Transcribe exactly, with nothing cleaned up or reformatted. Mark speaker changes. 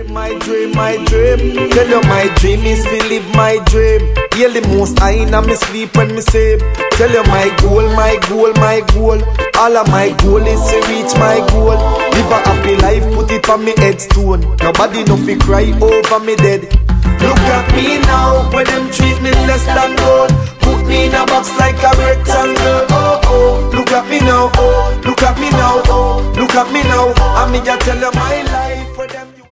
Speaker 1: dream, my dream, my dream. Tell you my dream is to live my dream. Hear the most I in me sleep when me sleep. Tell you my goal, my goal, my goal. All of my goal is to reach my goal. Live a happy life, put it on me headstone. Nobody no fi cry over me dead. Look at me now, when them treat me less than gold. Put me in a box like a rectangle. Oh oh, look at me now, oh, look at me now, oh, look at me now. And me just tell you my life.